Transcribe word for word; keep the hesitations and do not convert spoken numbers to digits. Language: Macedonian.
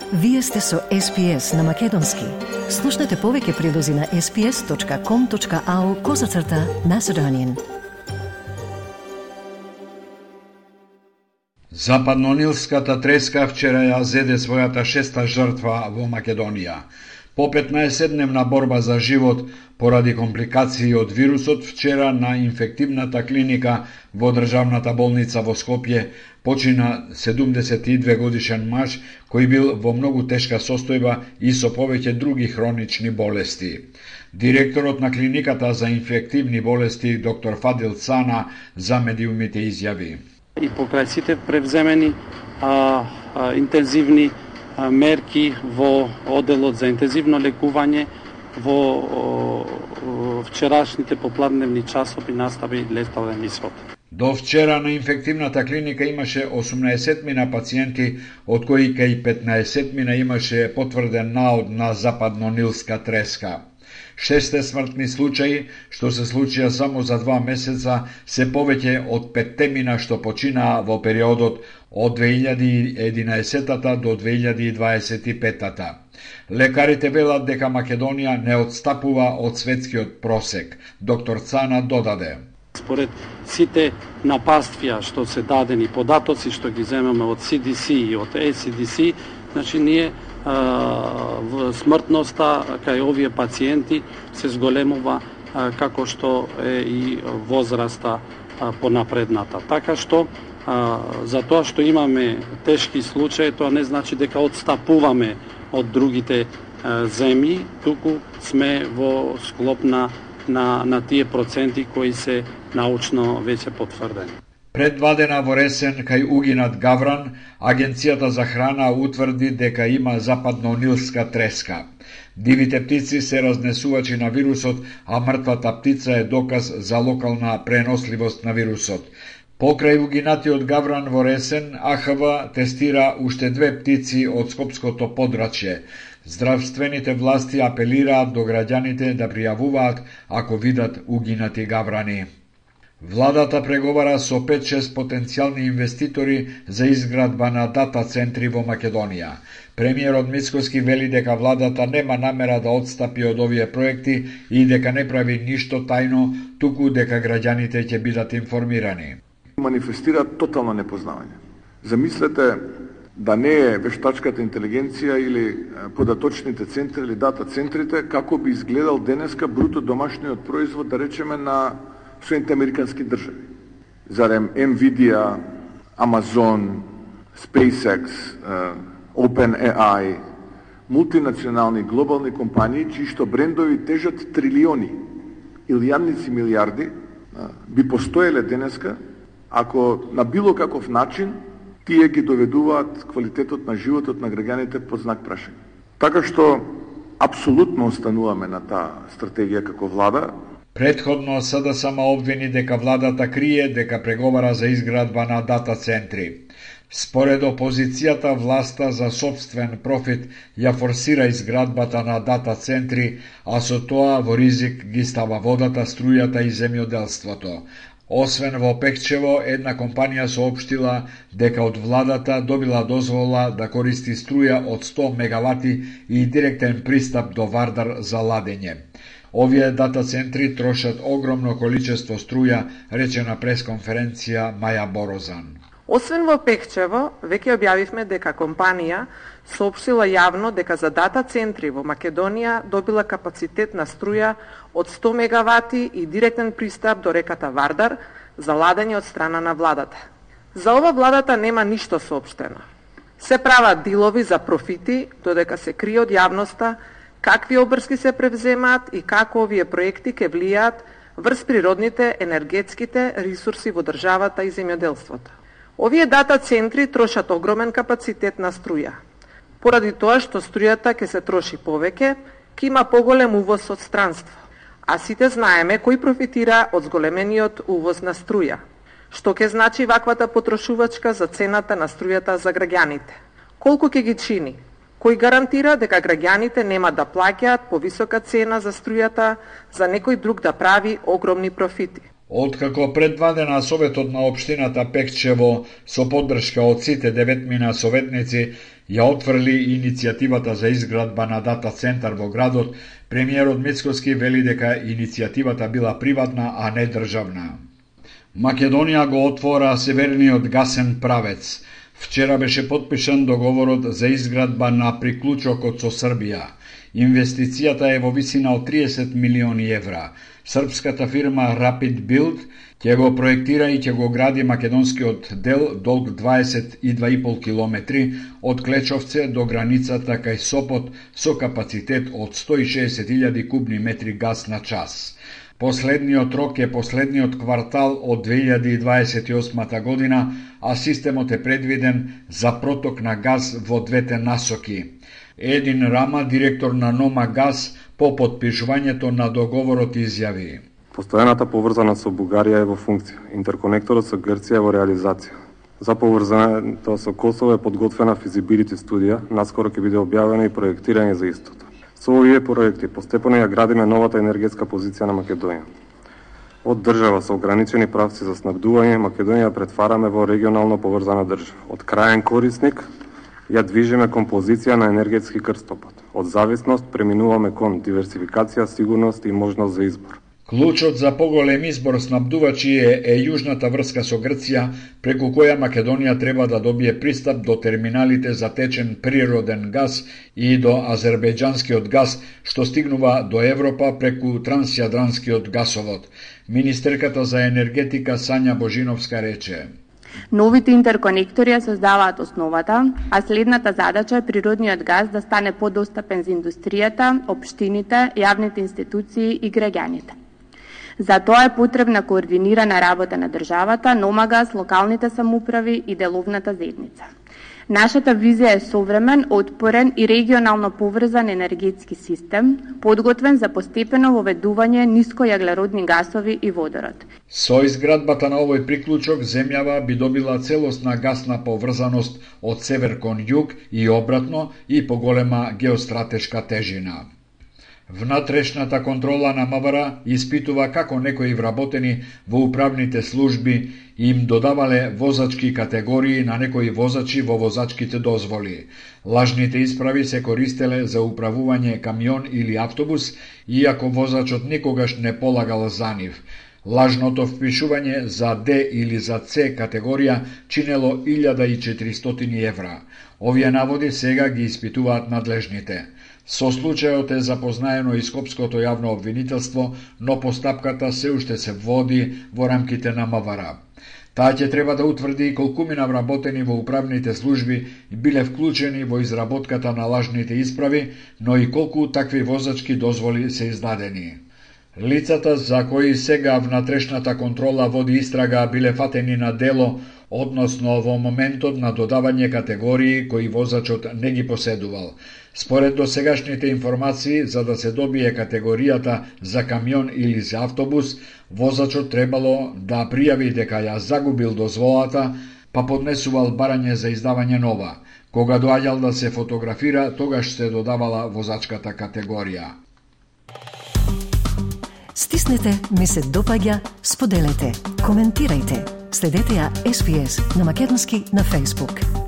Вие сте со Ес Би Ес на Македонски. Слушнете повеќе прилози на ес би ес точка ком точка ау козацрта Macedonian. Западнонилската треска вчера ја зеде својата шеста жртва во Македонија. По петнаесетдневна борба за живот поради компликации од вирусот, вчера на инфективната клиника во државната болница во Скопје почина седумдесет и две годишен маж кој бил во многу тешка состојба и со повеќе други хронични болести. Директорот на клиниката за инфективни болести доктор Фадил Цана за медиумите изјави: И покрај сите превземени а, а, интензивни а, мерки во оделот за интензивно лекување, во о, о, вчерашните попладневни часови настави летален исход. До вчера на инфективната клиника имаше осумнаесет мина пациенти, од кои кај петнаесет мина имаше потврден наод на западнонилска треска. Шесте смртни случаи, што се случија само за два месеца, се повеќе од петте мина што починаа во периодот од две илјади и единаесетта до две илјади и дваесет и петта. Лекарите велат дека Македонија не отстапува од светскиот просек. Доктор Цана додаде: Според сите напаствија што се дадени податоци што ги земаме од Си Ди Си и од Ес И Ди Си, значи ние в смртноста кај овие пациенти се зголемува како што е и возраста понапредната. Така што за тоа што имаме тешки случаи, тоа не значи дека отстапуваме од другите земји, туку сме во склоп на, на, на тие проценти кои се научно веќе потврдени. Пред два дена во Ресен, кај угинат гавран, Агенцијата за храна утврди дека има западнонилска треска. Дивите птици се разнесувачи на вирусот, а мртвата птица е доказ за локална преносливост на вирусот. Покрај угинатиот гавран во Ресен, А Х В тестира уште две птици од Скопското подрачје. Здравствените власти апелираат до граѓаните да пријавуваат ако видат угинати гаврани. Владата преговара со пет-шест потенцијални инвеститори за изградба на дата центри во Македонија. Премиерот Мицкоски вели дека владата нема намера да отстапи од овие проекти и дека не прави ништо тајно, туку дека граѓаните ќе бидат информирани. Манифестираат тотално непознавање. Замислете да не е вештачката интелигенција или податочните центри или дата центрите, како би изгледал денеска бруто домашниот производ, да речеме, на Соединените американски држави. Зарем Nvidia, Amazon, SpaceX, OpenAI, мултинационални глобални компании, чии што брендови тежат трилиони или јадници милиарди, би постоеле денеска ако на било каков начин тие ги доведуваат квалитетот на животот на граѓаните под знак прашање. Така што апсолутно остануваме на таа стратегија како влада. Предходно С Д С М обвини дека владата крие дека преговара за изградба на дата центри. Според опозицијата, власта за собствен профит ја форсира изградбата на дата центри, а со тоа во ризик ги става водата, струјата и земјоделството. Освен во Пекчево, една компанија соопштила дека од владата добила дозвола да користи струја од сто мегавати и директен пристап до Вардар за ладење. Овие дата центри трошат огромно количество струја, рече на пресконференција Маја Борозан. Освен во Пекчево, веќе објавивме дека компанија соопштила јавно дека за дата центри во Македонија добила капацитет на струја од сто мегавати и директен пристап до реката Вардар за ладење од страна на владата. За ова владата нема ништо соопштено. Се прават дилови за профити, додека се крие од јавноста какви обврски се превземаат и како овие проекти ќе влијаат врз природните енергетските ресурси во државата и земјоделството. Овие дата центри трошат огромен капацитет на струја. Поради тоа што струјата ќе се троши повеќе, ќе има поголем увоз од странство. А сите знаеме кој профитира од зголемениот увоз на струја. Што ќе значи ваквата потрошувачка за цената на струјата за граѓаните? Колку ќе ги чини? Кој гарантира дека граѓаните нема да плаќаат повисока цена за струјата, за некој друг да прави огромни профити? Откако пред два дена Советот на општината Пекчево со поддршка од сите деветмина советници ја отфрли иницијативата за изградба на дата центар во градот, премиерот Мицкоски вели дека иницијативата била приватна, а не државна. Македонија го отвора северниот гасен правец. Вчера беше подпишан договорот за изградба на приклучокот со Србија. Инвестицијата е во висина од триесет милиони евра. Српската фирма Rapid Build ќе го проектира и ќе го гради македонскиот дел долг дваесет и два и пол километри од Клечовце до границата кај Сопот со капацитет од сто и шеесет илјади кубни метри газ на час. Последниот рок е последниот квартал од две илјади дваесет и осма година, а системот е предвиден за проток на газ во двете насоки. Един Рама, директор на Нома Газ, по потпишувањето на договорот изјави: Постојаната поврзаност со Бугарија е во функција. Интерконекторот со Грција е во реализација. За поврзаното со Косово е подготвена физибилити студија, наскоро ќе биде објавено и проектирање за истото. Со овие проекти постепено ја градиме новата енергетска позиција на Македонија. Од држава со ограничени правци за снабдување, Македонија претвараме во регионално поврзана држава. Од краен корисник ја движиме кон позиција на енергетски крстопат. Од зависност преминуваме кон диверсификација, сигурност и можност за избор. Клучот за поголем избор снабдувачи е, е јужната врска со Грција, преку која Македонија треба да добие пристап до терминалите за течен природен газ и до азербејџанскиот газ, што стигнува до Европа преку трансјадранскиот гасовод. Министерката за енергетика Сања Божиновска рече: Новите интерконектори ја создаваат основата, а следната задача е природниот газ да стане подостапен за индустријата, општините, јавните институции и граѓаните. За тоа е потребна координирана работа на државата, Номагаз, локалните самоуправи и деловната заедница. Нашата визија е современ, отпорен и регионално поврзан енергетски систем, подготвен за постепено воведување нискојаглеродни гасови и водород. Со изградбата на овој приклучок, земјава би добила целосна гасна поврзаност од север кон југ и обратно и поголема геостратешка тежина. Внатрешната контрола на МВР испитува како некои вработени во управните служби им додавале возачки категории на некои возачи во возачките дозволи. Лажните исправи се користеле за управување камион или автобус, иако возачот никогаш не полагал за нив. Лажното впишување за Д или за С категорија чинело илјада и четиристотини евра. Овие наводи сега ги испитуваат надлежните. Со случајот е запознаено и Скопското јавно обвинителство, но постапката се уште се води во рамките на МВР. Таа ќе треба да утврди колкумина вработени во управните служби биле вклучени во изработката на лажните исправи, но и колку такви возачки дозволи се издадени. Лицата за кои сега внатрешната контрола води истрага биле фатени на дело, односно во моментот на додавање категории кои возачот не ги поседувал. Според досегашните информации, за да се добие категоријата за камион или за автобус, возачот требало да пријави дека ја загубил дозволата, па поднесувал барање за издавање нова. Кога доаѓал да се фотографира, тогаш се додавала возачката категорија. Стиснете, ми се допаѓа, споделете, коментирајте. Следете ја Ес Би Ес на македонски на Facebook.